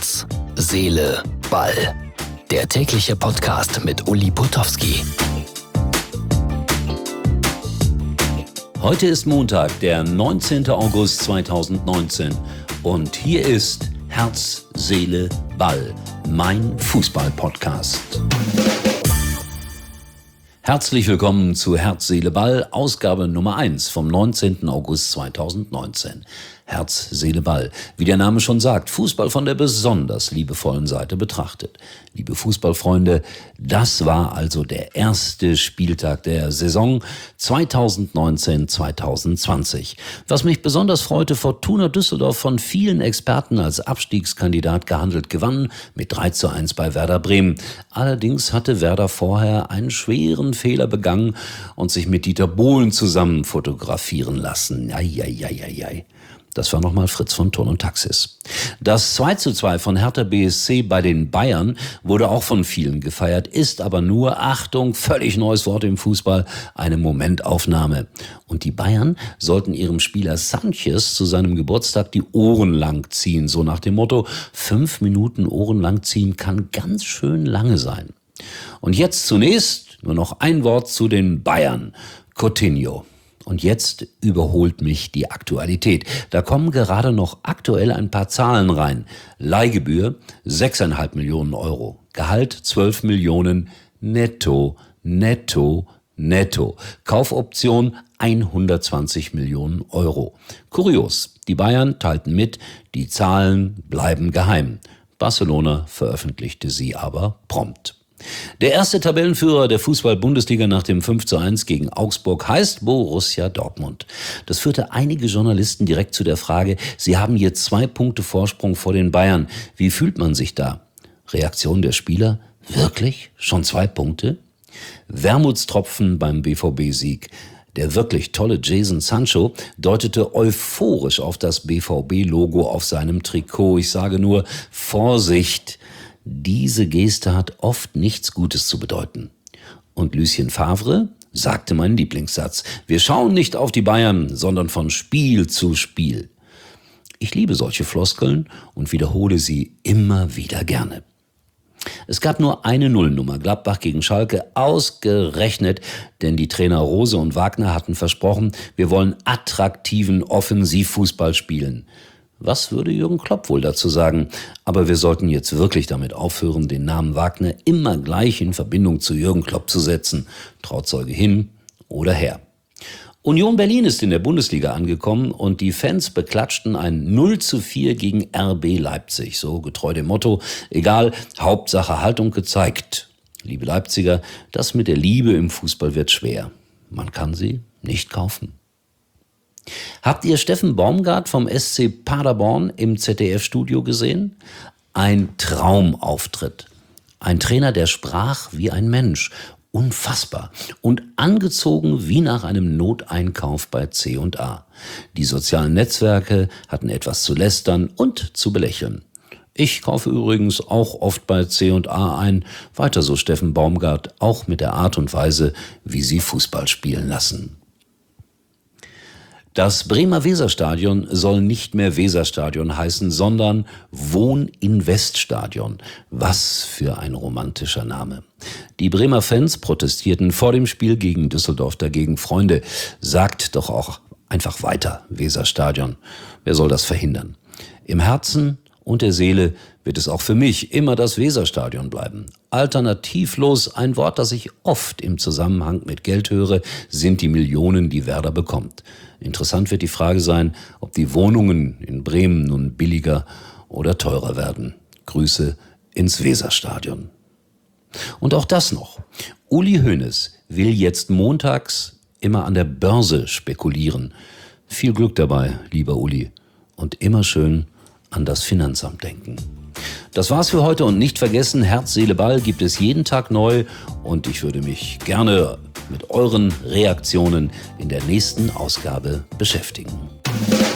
Herz, Seele, Ball. Der tägliche Podcast mit Uli Putowski. Heute ist Montag, der 19. August 2019 und hier ist Herz, Seele, Ball, mein Fußball-Podcast. Herzlich willkommen zu Herz, Seele, Ball, Ausgabe Nummer 1 vom 19. August 2019. Herz, Seele, Ball. Wie der Name schon sagt, Fußball von der besonders liebevollen Seite betrachtet. Liebe Fußballfreunde, das war also der erste Spieltag der Saison 2019-2020. Was mich besonders freute, Fortuna Düsseldorf, von vielen Experten als Abstiegskandidat gehandelt, gewann mit 3:1 bei Werder Bremen. Allerdings hatte Werder vorher einen schweren Fehler begangen und sich mit Dieter Bohlen zusammen fotografieren lassen. Eieieiei. Das war nochmal Fritz von Ton und Taxis. Das 2:2 von Hertha BSC bei den Bayern wurde auch von vielen gefeiert, ist aber nur, Achtung, völlig neues Wort im Fußball, eine Momentaufnahme. Und die Bayern sollten ihrem Spieler Sanchez zu seinem Geburtstag die Ohren lang ziehen, so nach dem Motto, 5 Minuten Ohren lang ziehen kann ganz schön lange sein. Und jetzt zunächst nur noch ein Wort zu den Bayern. Coutinho. Und jetzt überholt mich die Aktualität. Da kommen gerade noch aktuell ein paar Zahlen rein. Leihgebühr 6,5 Millionen Euro. Gehalt 12 Millionen netto. Kaufoption 120 Millionen Euro. Kurios, die Bayern teilten mit, die Zahlen bleiben geheim. Barcelona veröffentlichte sie aber prompt. Der erste Tabellenführer der Fußball-Bundesliga nach dem 5:1 gegen Augsburg heißt Borussia Dortmund. Das führte einige Journalisten direkt zu der Frage, sie haben jetzt 2 Punkte Vorsprung vor den Bayern. Wie fühlt man sich da? Reaktion der Spieler? Wirklich? Schon 2 Punkte? Wermutstropfen beim BVB-Sieg. Der wirklich tolle Jadon Sancho deutete euphorisch auf das BVB-Logo auf seinem Trikot. Ich sage nur, Vorsicht! Diese Geste hat oft nichts Gutes zu bedeuten. Und Lucien Favre sagte meinen Lieblingssatz: Wir schauen nicht auf die Bayern, sondern von Spiel zu Spiel. Ich liebe solche Floskeln und wiederhole sie immer wieder gerne. Es gab nur eine Nullnummer, Gladbach gegen Schalke, ausgerechnet, denn die Trainer Rose und Wagner hatten versprochen, wir wollen attraktiven Offensivfußball spielen. Was würde Jürgen Klopp wohl dazu sagen? Aber wir sollten jetzt wirklich damit aufhören, den Namen Wagner immer gleich in Verbindung zu Jürgen Klopp zu setzen. Trauzeuge hin oder her. Union Berlin ist in der Bundesliga angekommen und die Fans beklatschten ein 0:4 gegen RB Leipzig. So getreu dem Motto, egal, Hauptsache Haltung gezeigt. Liebe Leipziger, das mit der Liebe im Fußball wird schwer. Man kann sie nicht kaufen. Habt ihr Steffen Baumgart vom SC Paderborn im ZDF-Studio gesehen? Ein Traumauftritt. Ein Trainer, der sprach wie ein Mensch. Unfassbar. Und angezogen wie nach einem Noteinkauf bei C&A. Die sozialen Netzwerke hatten etwas zu lästern und zu belächeln. Ich kaufe übrigens auch oft bei C&A ein. Weiter so Steffen Baumgart, auch mit der Art und Weise, wie sie Fußball spielen lassen. Das Bremer Weserstadion soll nicht mehr Weserstadion heißen, sondern Wohninveststadion. Was für ein romantischer Name. Die Bremer Fans protestierten vor dem Spiel gegen Düsseldorf dagegen. Freunde, sagt doch auch einfach weiter Weserstadion. Wer soll das verhindern? Im Herzen und der Seele wird es auch für mich immer das Weserstadion bleiben. Alternativlos, ein Wort, das ich oft im Zusammenhang mit Geld höre, sind die Millionen, die Werder bekommt. Interessant wird die Frage sein, ob die Wohnungen in Bremen nun billiger oder teurer werden. Grüße ins Weserstadion. Und auch das noch. Uli Hoeneß will jetzt montags immer an der Börse spekulieren. Viel Glück dabei, lieber Uli. Und immer schön an das Finanzamt denken. Das war's für heute und nicht vergessen, Herz, Seele, Ball gibt es jeden Tag neu und ich würde mich gerne mit euren Reaktionen in der nächsten Ausgabe beschäftigen.